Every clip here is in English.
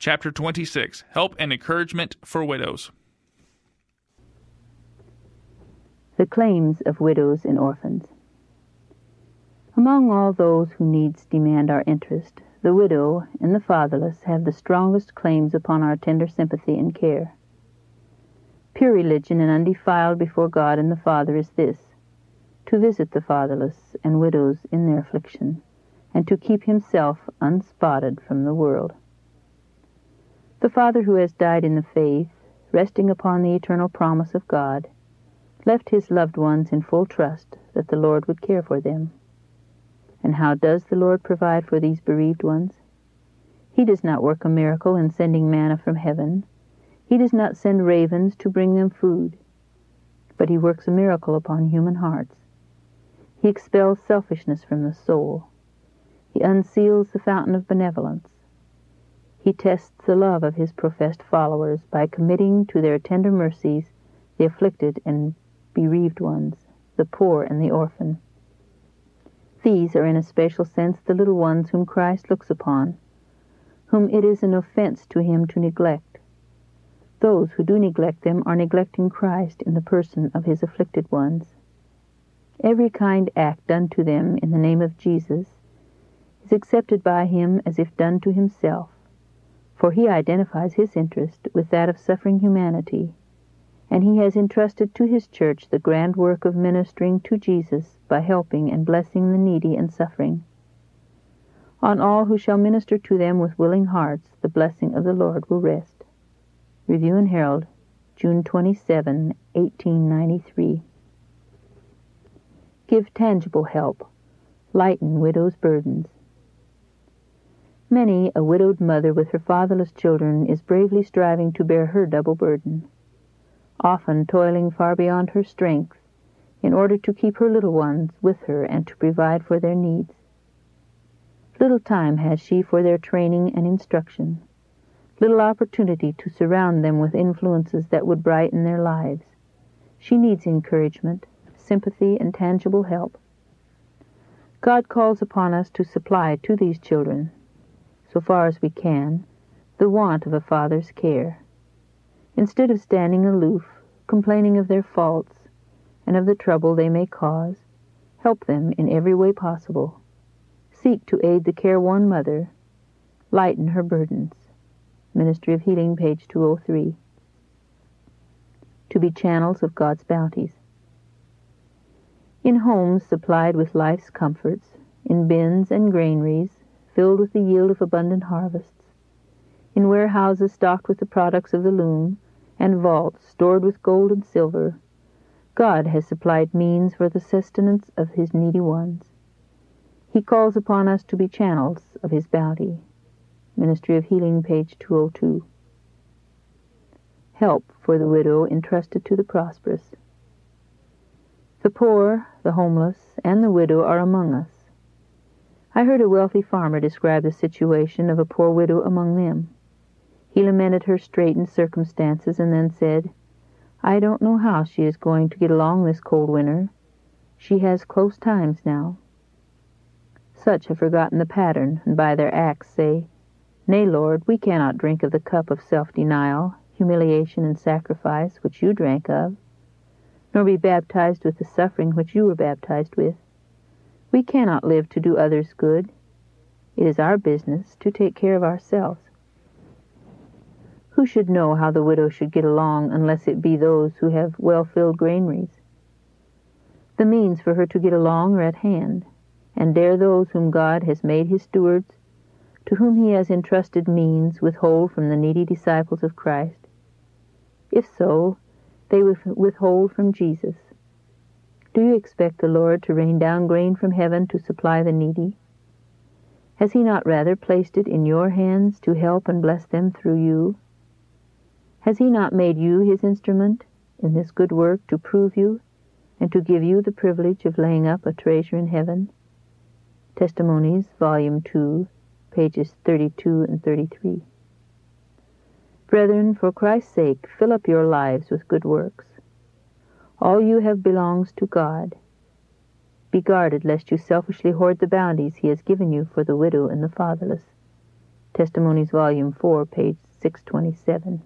Chapter 26, Help and Encouragement for Widows. The claims of widows and orphans. Among all those whose needs demand our interest, the widow and the fatherless have the strongest claims upon our tender sympathy and care. Pure religion and undefiled before God and the Father is this: to visit the fatherless and widows in their affliction, and to keep himself unspotted from the world. The Father who has died in the faith, resting upon the eternal promise of God, left his loved ones in full trust that the Lord would care for them. And how does the Lord provide for these bereaved ones? He does not work a miracle in sending manna from heaven. He does not send ravens to bring them food. But he works a miracle upon human hearts. He expels selfishness from the soul. He unseals the fountain of benevolence. He tests the love of his professed followers by committing to their tender mercies the afflicted and bereaved ones, the poor and the orphan. These are in a special sense the little ones whom Christ looks upon, whom it is an offense to him to neglect. Those who do neglect them are neglecting Christ in the person of his afflicted ones. Every kind act done to them in the name of Jesus is accepted by him as if done to himself, for he identifies his interest with that of suffering humanity, and he has entrusted to his church the grand work of ministering to Jesus by helping and blessing the needy and suffering. On all who shall minister to them with willing hearts, the blessing of the Lord will rest. Review and Herald, June 27, 1893. Give tangible help. Lighten widows' burdens. Many a widowed mother with her fatherless children is bravely striving to bear her double burden, often toiling far beyond her strength in order to keep her little ones with her and to provide for their needs. Little time has she for their training and instruction, little opportunity to surround them with influences that would brighten their lives. She needs encouragement, sympathy, and tangible help. God calls upon us to supply to these children, so far as we can, the want of a father's care. Instead of standing aloof, complaining of their faults, and of the trouble they may cause, help them in every way possible. Seek to aid the careworn mother. Lighten her burdens. Ministry of Healing, page 203. To be channels of God's bounties. In homes supplied with life's comforts, in bins and granaries filled with the yield of abundant harvests, in warehouses stocked with the products of the loom, and vaults stored with gold and silver, God has supplied means for the sustenance of his needy ones. He calls upon us to be channels of his bounty. Ministry of Healing, page 202. Help for the widow entrusted to the prosperous. The poor, the homeless, and the widow are among us. I heard a wealthy farmer describe the situation of a poor widow among them. He lamented her straitened circumstances and then said, "I don't know how she is going to get along this cold winter. She has close times now." Such have forgotten the pattern, and by their acts say, "Nay, Lord, we cannot drink of the cup of self-denial, humiliation, and sacrifice which you drank of, nor be baptized with the suffering which you were baptized with. We cannot live to do others good. It is our business to take care of ourselves." Who should know how the widow should get along unless it be those who have well-filled granaries? The means for her to get along are at hand, and dare those whom God has made his stewards, to whom he has entrusted means, withhold from the needy disciples of Christ? If so, they withhold from Jesus. Do you expect the Lord to rain down grain from heaven to supply the needy? Has he not rather placed it in your hands to help and bless them through you? Has he not made you his instrument in this good work to prove you and to give you the privilege of laying up a treasure in heaven? Testimonies, Volume 2, pages 32 and 33. Brethren, for Christ's sake, fill up your lives with good works. All you have belongs to God. Be guarded lest you selfishly hoard the bounties he has given you for the widow and the fatherless. Testimonies, Volume 4, page 627.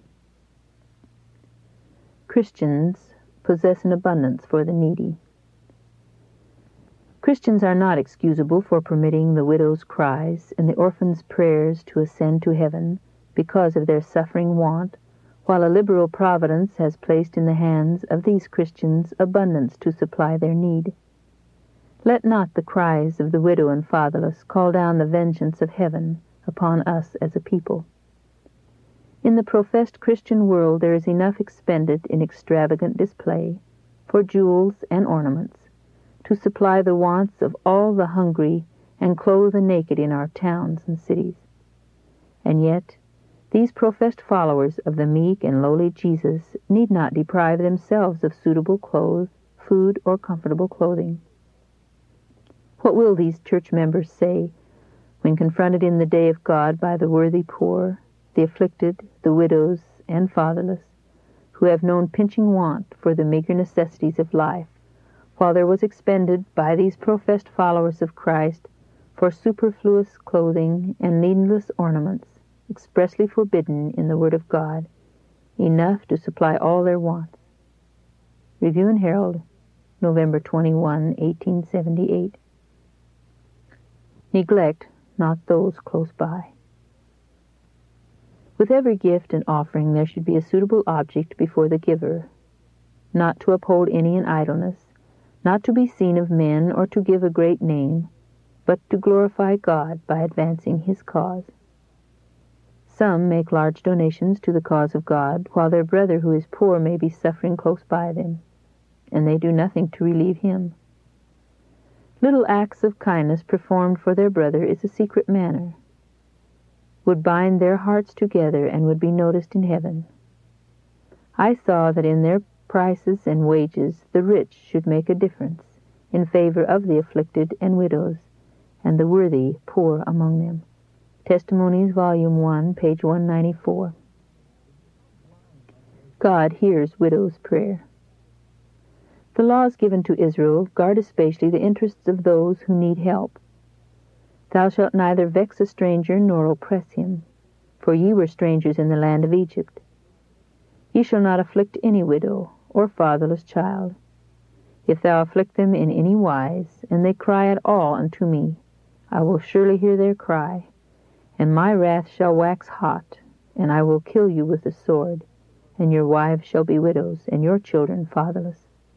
Christians possess an abundance for the needy. Christians are not excusable for permitting the widow's cries and the orphan's prayers to ascend to heaven because of their suffering want, while a liberal providence has placed in the hands of these Christians abundance to supply their need. Let not the cries of the widow and fatherless call down the vengeance of heaven upon us as a people. In the professed Christian world there is enough expended in extravagant display, for jewels and ornaments, to supply the wants of all the hungry and clothe the naked in our towns and cities. And yet, these professed followers of the meek and lowly Jesus need not deprive themselves of suitable clothes, food, or comfortable clothing. What will these church members say when confronted in the day of God by the worthy poor, the afflicted, the widows, and fatherless, who have known pinching want for the meager necessities of life, while there was expended by these professed followers of Christ for superfluous clothing and needless ornaments, expressly forbidden in the Word of God, enough to supply all their wants? Review and Herald, November 21, 1878. Neglect not those close by. With every gift and offering there should be a suitable object before the giver, not to uphold any in idleness, not to be seen of men or to give a great name, but to glorify God by advancing His cause. Some make large donations to the cause of God, while their brother who is poor may be suffering close by them, and they do nothing to relieve him. Little acts of kindness performed for their brother is a secret manner, would bind their hearts together and would be noticed in heaven. I saw that in their prices and wages the rich should make a difference in favor of the afflicted and widows, and the worthy poor among them. Testimonies, Volume 1, page 194. God hears widows' prayer. The laws given to Israel guard especially the interests of those who need help. Thou shalt neither vex a stranger nor oppress him, for ye were strangers in the land of Egypt. Ye shall not afflict any widow or fatherless child. If thou afflict them in any wise, and they cry at all unto me, I will surely hear their cry, and my wrath shall wax hot, and I will kill you with the sword, and your wives shall be widows, and your children fatherless.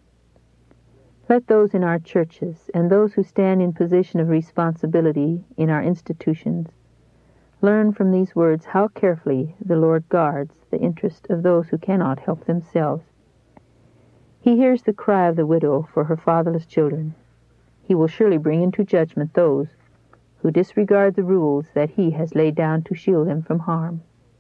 Let those in our churches, and those who stand in position of responsibility in our institutions, learn from these words how carefully the Lord guards the interest of those who cannot help themselves. He hears the cry of the widow for her fatherless children. He will surely bring into judgment those who disregard the rules that He has laid down to shield them from harm.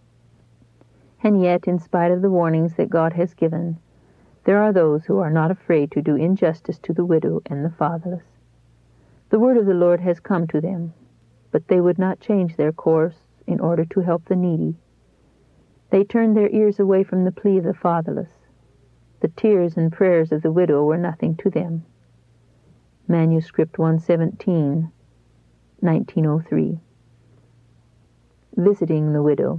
And yet, in spite of the warnings that God has given, there are those who are not afraid to do injustice to the widow and the fatherless. The word of the Lord has come to them, but they would not change their course in order to help the needy. They turned their ears away from the plea of the fatherless. The tears and prayers of the widow were nothing to them. Manuscript 117, 1903. Visiting the widow.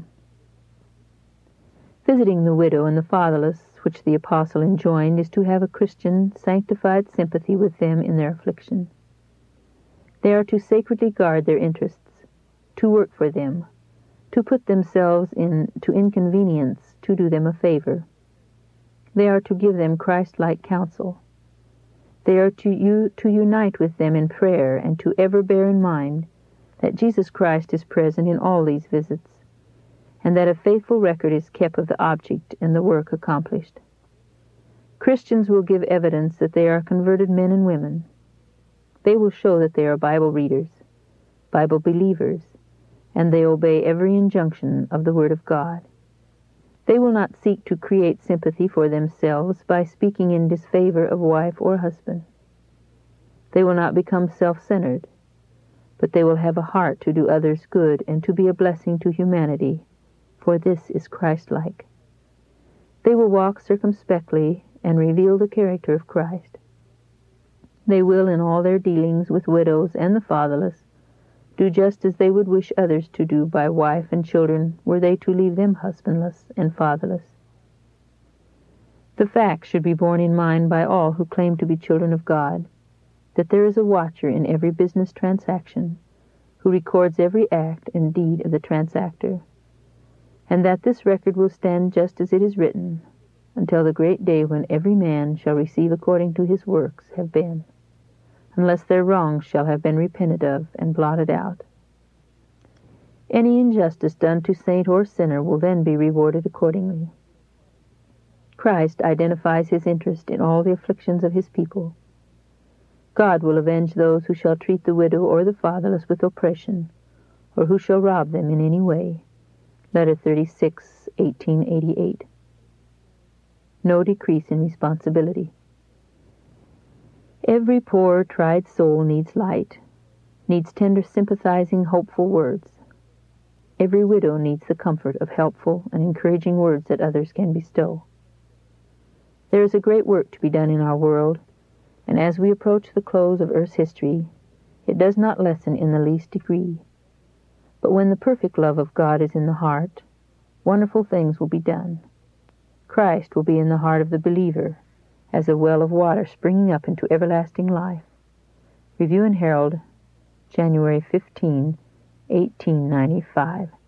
Visiting the widow and the fatherless, which the apostle enjoined, is to have a Christian, sanctified sympathy with them in their affliction. They are to sacredly guard their interests, to work for them, to put themselves to inconvenience, to do them a favor. They are to give them Christ-like counsel. They are to unite with them in prayer, and to ever bear in mind that Jesus Christ is present in all these visits, and that a faithful record is kept of the object and the work accomplished. Christians will give evidence that they are converted men and women. They will show that they are Bible readers, Bible believers, and they obey every injunction of the Word of God. They will not seek to create sympathy for themselves by speaking in disfavor of wife or husband. They will not become self-centered, but they will have a heart to do others good and to be a blessing to humanity, for this is Christ-like. They will walk circumspectly and reveal the character of Christ. They will, in all their dealings with widows and the fatherless, do just as they would wish others to do by wife and children were they to leave them husbandless and fatherless. The fact should be borne in mind by all who claim to be children of God, that there is a watcher in every business transaction, who records every act and deed of the transactor, and that this record will stand just as it is written, until the great day when every man shall receive according to his works have been, unless their wrongs shall have been repented of and blotted out. Any injustice done to saint or sinner will then be rewarded accordingly. Christ identifies his interest in all the afflictions of his people. God will avenge those who shall treat the widow or the fatherless with oppression, or who shall rob them in any way. Letter 36, 1888. No decrease in responsibility. Every poor, tried soul needs light, needs tender, sympathizing, hopeful words. Every widow needs the comfort of helpful and encouraging words that others can bestow. There is a great work to be done in our world, and as we approach the close of earth's history, it does not lessen in the least degree. But when the perfect love of God is in the heart, wonderful things will be done. Christ will be in the heart of the believer, as a well of water springing up into everlasting life. Review and Herald, January 15, 1895.